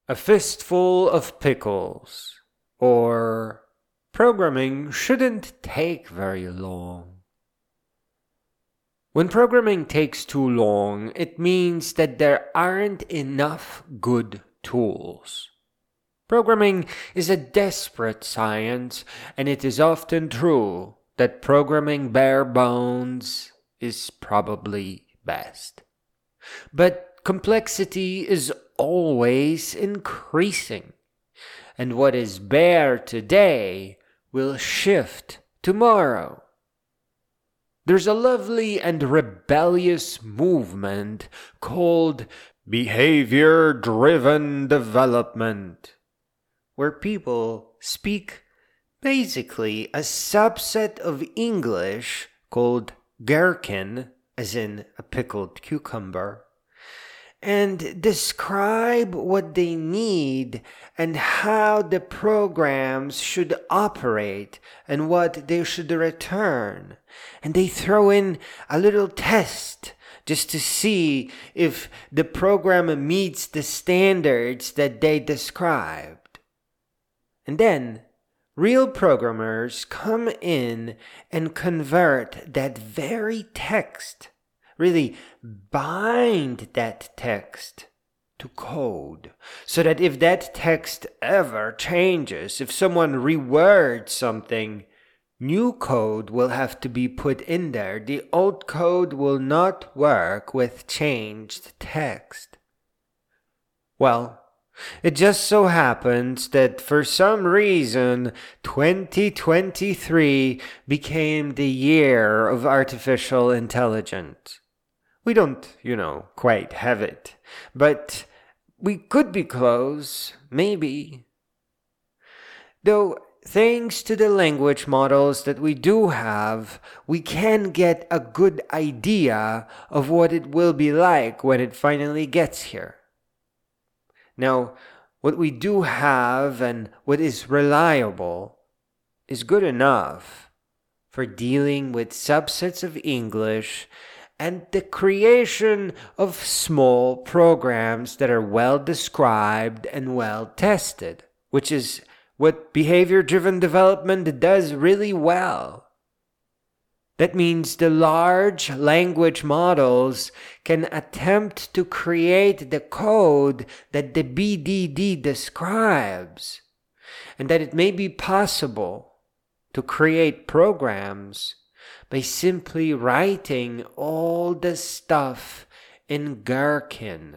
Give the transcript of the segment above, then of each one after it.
A fistful of pickles, or programming shouldn't take very long. When programming takes too long, it means that there aren't enough good tools. Programming is a desperate science, and it is often true that programming bare bones is probably best. But complexity is always increasing, and what is bare today will shift tomorrow. There's a lovely and rebellious movement called behavior-driven development, where people speak basically a subset of English called gherkin, as in a pickled cucumber, and describe what they need and how the programs should operate and what they should return. And they throw in a little test just to see if the program meets the standards that they described. And then real programmers come in and convert that very text, really bind that text to code, so that if that text ever changes, if someone rewords something, new code will have to be put in there. The old code will not work with changed text. Well, it just so happens that for some reason, 2023 became the year of artificial intelligence. We don't, quite have it, but we could be close, maybe. Though, thanks to the language models that we do have, we can get a good idea of what it will be like when it finally gets here. Now, what we do have and what is reliable is good enough for dealing with subsets of English and the creation of small programs that are well described and well tested, which is what behavior-driven development does really well. That means the large language models can attempt to create the code that the BDD describes, and that it may be possible to create programs by simply writing all the stuff in gherkin.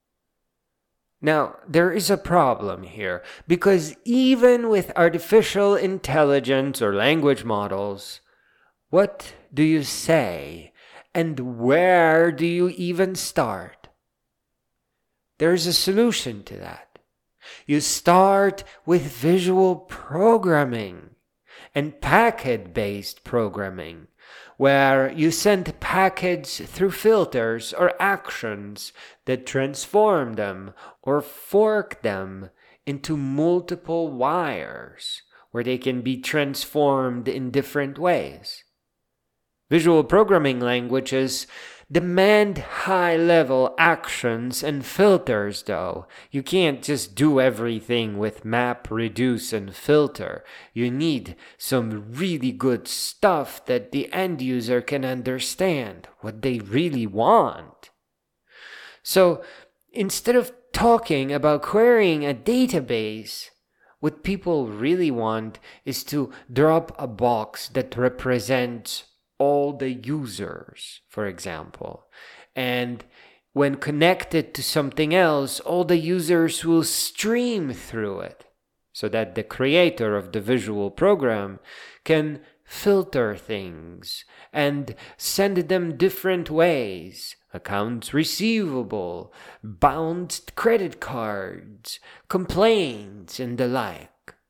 Now, there is a problem here, because even with artificial intelligence or language models, what do you say, and where do you even start? There's a solution to that. You start with visual programming and packet-based programming, where you send packets through filters or actions that transform them or fork them into multiple wires, where they can be transformed in different ways. Visual programming languages demand high-level actions and filters, though. You can't just do everything with map, reduce, and filter. You need some really good stuff that the end user can understand what they really want. So, instead of talking about querying a database, what people really want is to drop a box that represents all the users, for example. And when connected to something else, all the users will stream through it, so that the creator of the visual program can filter things and send them different ways. Accounts receivable, bounced credit cards, complaints, and the like.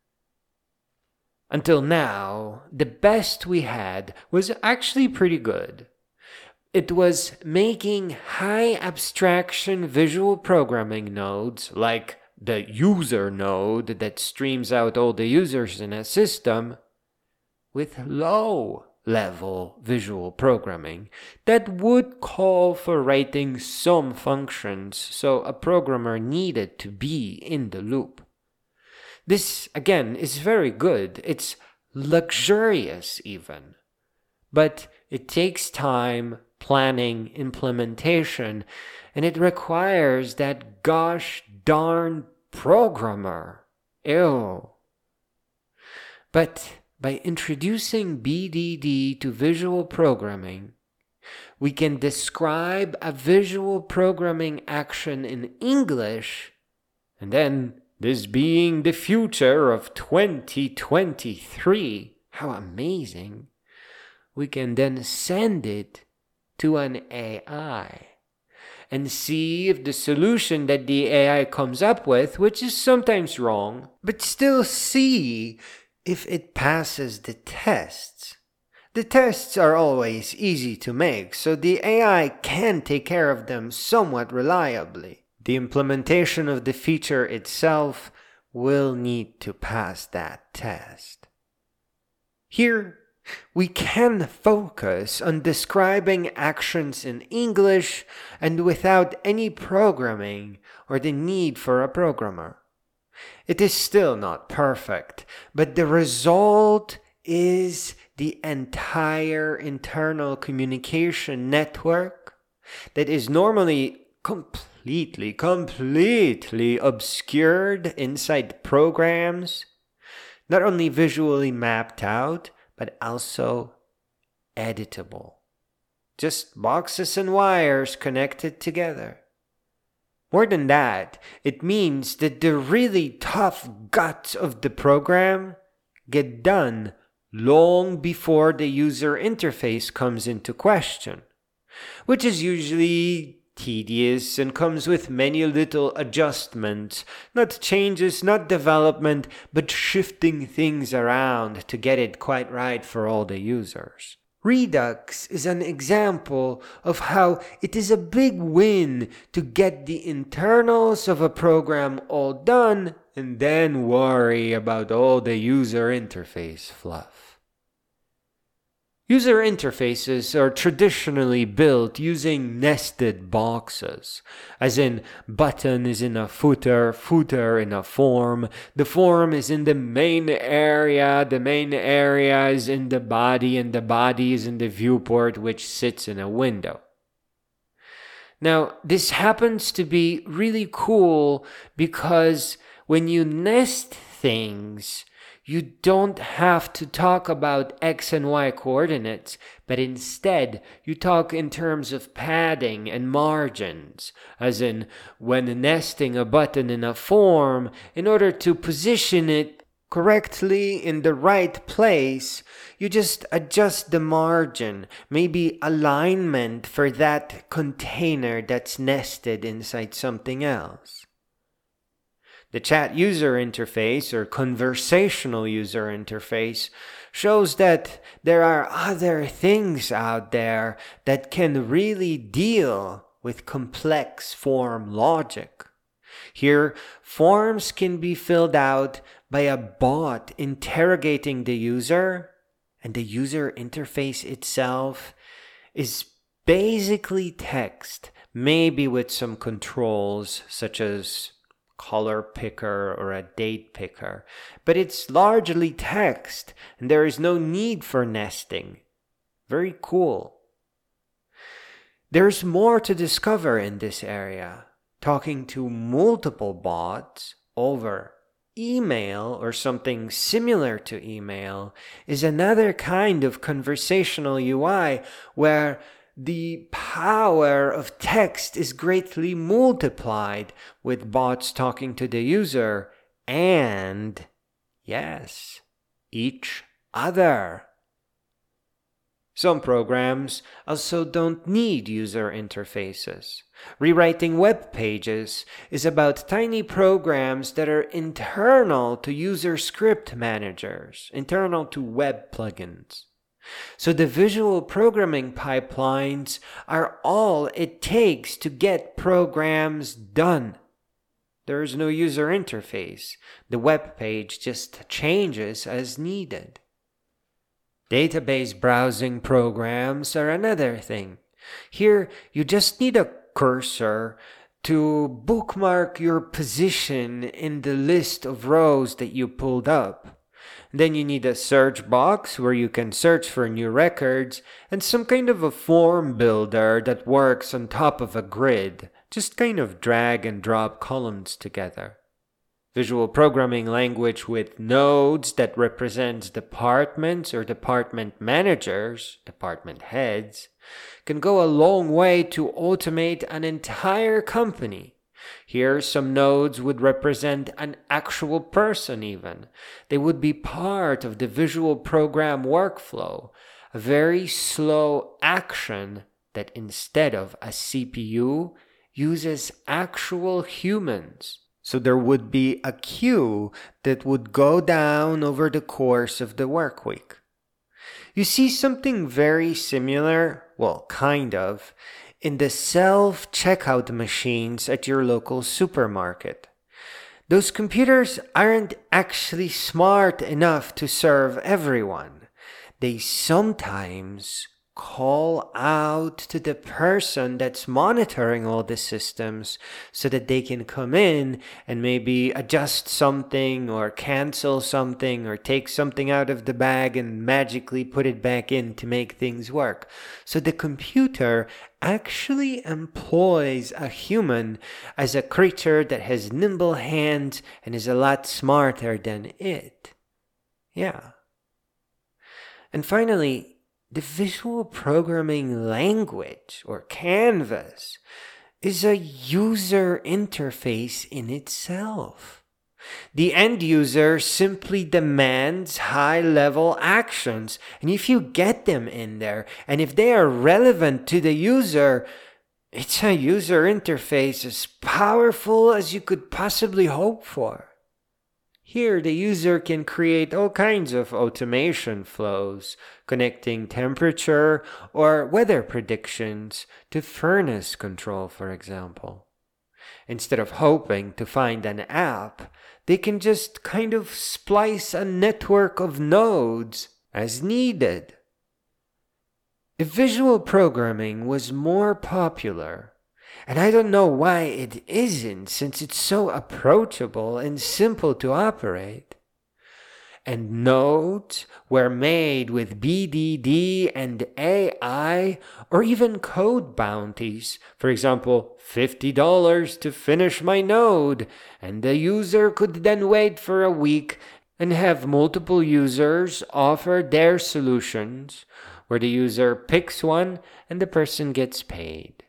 Until now, the best we had was actually pretty good. It was making high abstraction visual programming nodes, like the user node that streams out all the users in a system, with low level visual programming that would call for writing some functions, so a programmer needed to be in the loop. This, again, is very good. It's luxurious even. But it takes time, planning, implementation, and it requires that gosh darn programmer. Ew. But by introducing BDD to visual programming, we can describe a visual programming action in English, and then, this being the future of 2023, how amazing, we can then send it to an AI and see if the solution that the AI comes up with, which is sometimes wrong, but still see if it passes the tests. The tests are always easy to make, so the AI can take care of them somewhat reliably. The implementation of the feature itself will need to pass that test. Here, we can focus on describing actions in English and without any programming or the need for a programmer. It is still not perfect, but the result is the entire internal communication network that is normally completely obscured inside programs, not only visually mapped out, but also editable. Just boxes and wires connected together. More than that, it means that the really tough guts of the program get done long before the user interface comes into question, which is usually tedious and comes with many little adjustments, not changes, not development, but shifting things around to get it quite right for all the users. Redux is an example of how it is a big win to get the internals of a program all done and then worry about all the user interface fluff. User interfaces are traditionally built using nested boxes, as in button is in a footer, footer in a form, the form is in the main area is in the body, and the body is in the viewport which sits in a window. Now, this happens to be really cool because when you nest things, you don't have to talk about X and Y coordinates, but instead you talk in terms of padding and margins, as in when nesting a button in a form, in order to position it correctly in the right place, you just adjust the margin, maybe alignment for that container that's nested inside something else. The chat user interface or conversational user interface shows that there are other things out there that can really deal with complex form logic. Here, forms can be filled out by a bot interrogating the user, and the user interface itself is basically text, maybe with some controls such as color picker or a date picker, but it's largely text and there is no need for nesting. Very cool. There's more to discover in this area. Talking to multiple bots over email or something similar to email is another kind of conversational UI where the power of text is greatly multiplied with bots talking to the user and, yes, each other. Some programs also don't need user interfaces. Rewriting web pages is about tiny programs that are internal to user script managers, internal to web plugins. So the visual programming pipelines are all it takes to get programs done. There is no user interface. The web page just changes as needed. Database browsing programs are another thing. Here, you just need a cursor to bookmark your position in the list of rows that you pulled up. Then you need a search box where you can search for new records, and some kind of a form builder that works on top of a grid, just kind of drag and drop columns together. Visual programming language with nodes that represents departments or department managers, department heads, can go a long way to automate an entire company. Here, some nodes would represent an actual person even. They would be part of the visual program workflow, a very slow action that instead of a CPU, uses actual humans. So there would be a queue that would go down over the course of the work week. You see something very similar, well, kind of, in the self-checkout machines at your local supermarket. Those computers aren't actually smart enough to serve everyone. They sometimes call out to the person that's monitoring all the systems so that they can come in and maybe adjust something or cancel something or take something out of the bag and magically put it back in to make things work. So the computer actually employs a human as a creature that has nimble hands and is a lot smarter than it. Yeah. And finally, the visual programming language, or canvas, is a user interface in itself. The end user simply demands high-level actions, and if you get them in there, and if they are relevant to the user, it's a user interface as powerful as you could possibly hope for. Here, the user can create all kinds of automation flows, connecting temperature or weather predictions to furnace control, for example. Instead of hoping to find an app, they can just kind of splice a network of nodes as needed. If visual programming was more popular, and I don't know why it isn't, since it's so approachable and simple to operate, and nodes were made with BDD and AI, or even code bounties, for example, $50 to finish my node, and the user could then wait for a week and have multiple users offer their solutions, where the user picks one and the person gets paid.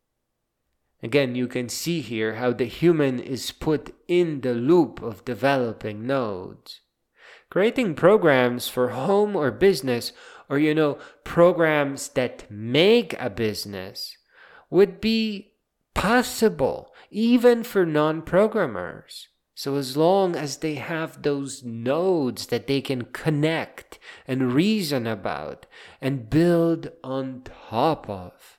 Again, you can see here how the human is put in the loop of developing nodes. Creating programs for home or business, or programs that make a business, would be possible even for non-programmers. So as long as they have those nodes that they can connect and reason about and build on top of.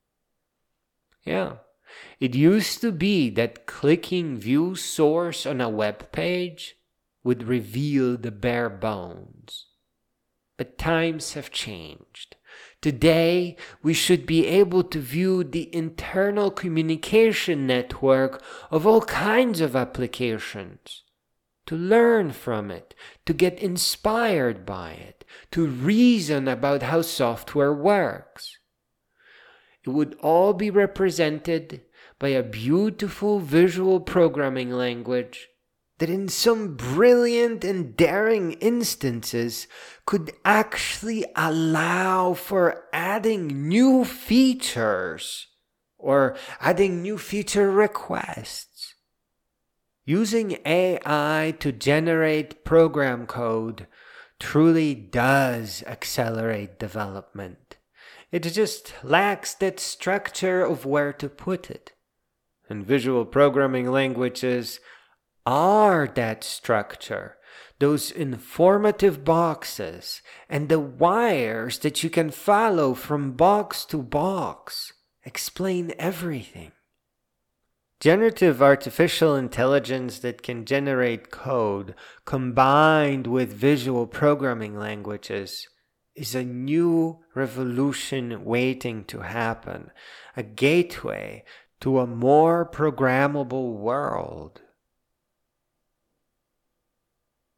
Yeah. It used to be that clicking view source on a web page would reveal the bare bones. But times have changed. Today, we should be able to view the internal communication network of all kinds of applications, to learn from it, to get inspired by it, to reason about how software works. It would all be represented by a beautiful visual programming language that in some brilliant and daring instances could actually allow for adding new features or adding new feature requests. Using AI to generate program code truly does accelerate development. It just lacks that structure of where to put it. And visual programming languages are that structure, those informative boxes and the wires that you can follow from box to box explain everything. Generative artificial intelligence that can generate code combined with visual programming languages is a new revolution waiting to happen, a gateway to a more programmable world.